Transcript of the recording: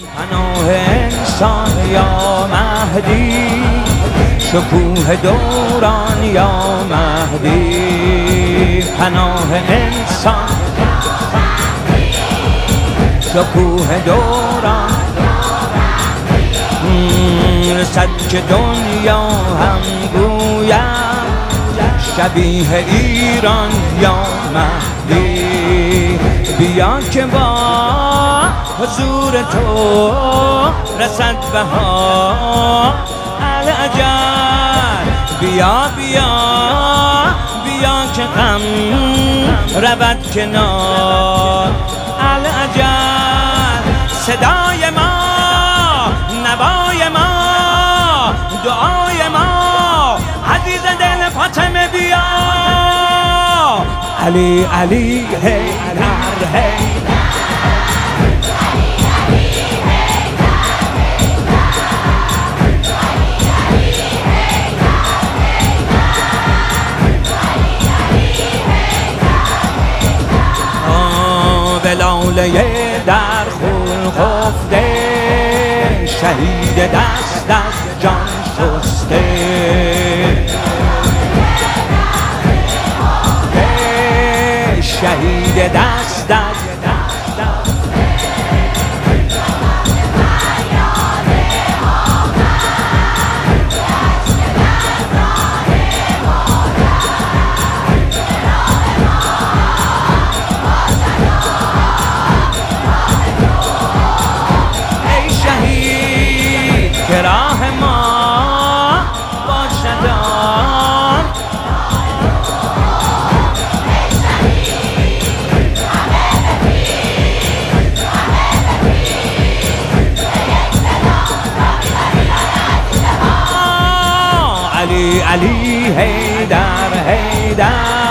پناه انسان یا مهدی، شکوه دوران یا مهدی. پناه انسان، شکوه دوران، رسد که دنیا هم گوید شبیه ایران یا مهدی. بیا که با حضور تو رسد بهار الاجل. بیا بیا بیا که غم رود کنار الاجل. صدای ما، نوای ما، دعای ما، عزیز دل فاطمه بیا. علی علی حیدر حیدر، لاله در خون خفته، شهید دست از جان شسته. شهید دست از راه ما باشد آن. علی علی حیدر حیدر.